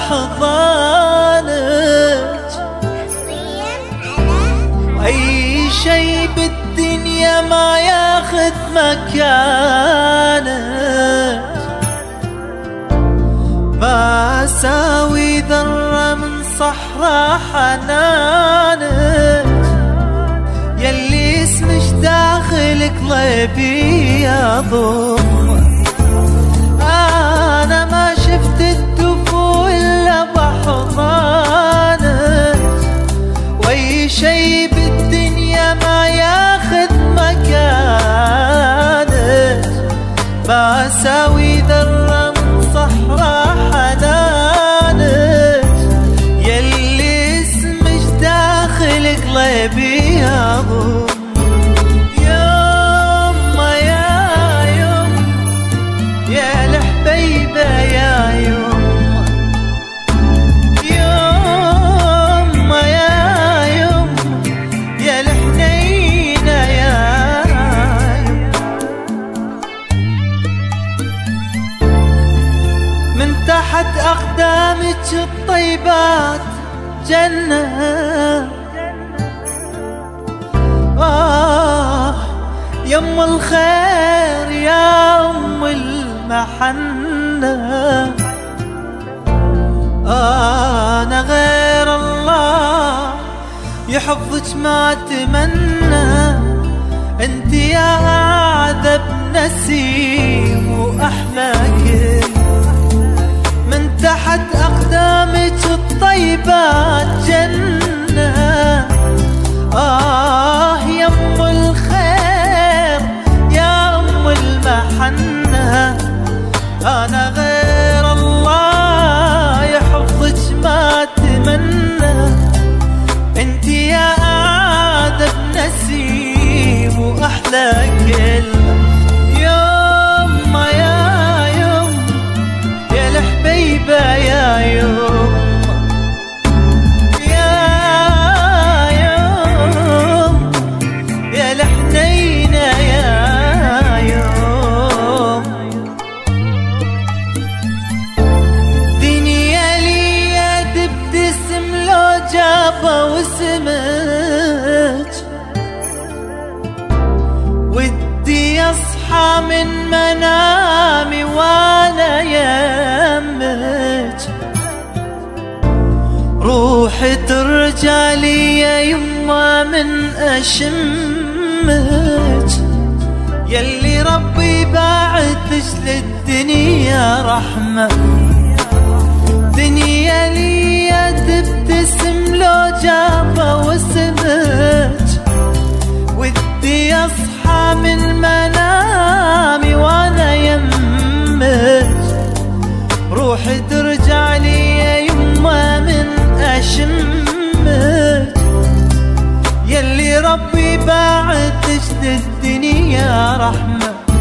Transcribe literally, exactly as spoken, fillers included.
بحضانك، أي شي بالدنيا ما ياخذ مكانك. بساوي ذرة من صحراء حنانك، يلي اسمش داخل قلبي يضم. أنا ما شفت الدفو إلا بحضانك، وأي شي بالدنيا ما ياخذ مكانك. بساوي ذرة من صحراء حنانك، يلي اسمش داخل قلبي يضم. يما يا يم يا الحبيبة يا يما، يما يا يم يا الحنينة يا يم. من تحت أقدامك الطيبات جنة، آه يم الخير يا أم المحنة. آه أنا غير الله يحفظك ما أتمنى، انت يا أعذب نسيم وأحلى كل. من تحت أقدامك الطيبات جنة، آه يم الخير يا أم المحنة. أنا غير الله يحفظك ما أتمنى، انت يا أعذب نسيم وأحلى كلمة. يما يا يم يا الحبيبة يا يم، واسمك ودي اصحى من منامي وانا يمك. روحي ترجع لي يا يما من اشمك، يلي ربي باعتش للدنيا رحمة. دنيا لي تبتسم لو جابه واسمك، ودي اصحى من منامي وانا يمك. روحي ترجع لي يا يما من اشمك، يلي ربي باعتش للدنيا رحمة.